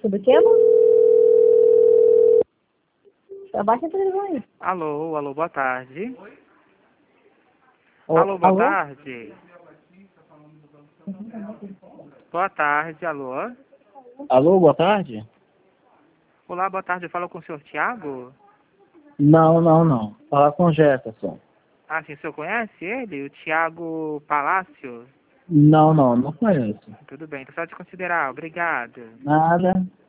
Sobre o que, amor? Abaixa a televisão aí. Alô, boa tarde. Ô, Alô, boa alô? tarde. Boa tarde, alô. Alô, boa tarde? Olá, boa tarde. Eu falo com o senhor Tiago? Não. Fala com o Jefferson. Ah, sim, o senhor conhece ele? O Tiago Palácio? Não conheço. Tudo bem, então só te considerar. Obrigado. Nada.